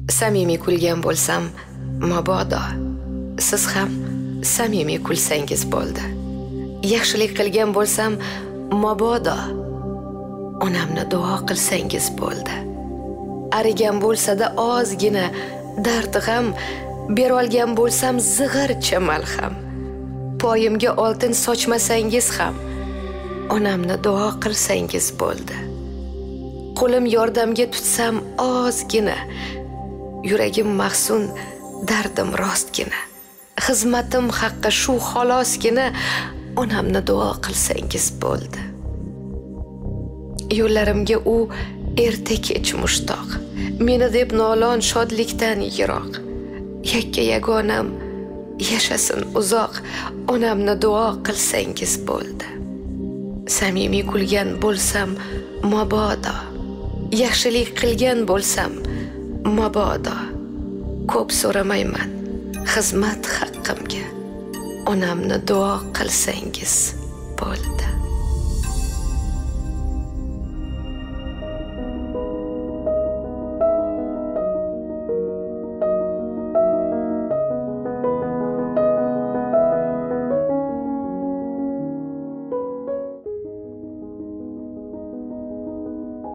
Samimiy kulgan bo'lsam, mabodo siz ham samimiy kulsangiz bo'ldi. Yaxshilik qilgan bo'lsam, mabodo onamni duo qilsangiz bo'ldi. Arigan bo'lsa-da ozgina dard g'am, berolgan bo'lsam zig'ircha malham. Poyimga oltin sochmasangiz ham, onamni duo qilsangiz bo'ldi. Qo'lim yordamga tutsam ozgina, yuragim mahzun, dardim rostgina. Xizmatim haqqi shu xolosgina, onamni duo qilsangiz bo'ldi. Yo'llarimga u erta kech mushtoq, meni deb nolon shodlikdan yiroq. Yakka yagonam yashasin uzoq, onamni duo qilsangiz bo'ldi. Samimiy kulgan bo'lsam, mabodo yaxshilik qilgan bo'lsam, mabodo ko'p so'ramayman xizmat haqqimga, onamni duo qilsangiz bo'ldi.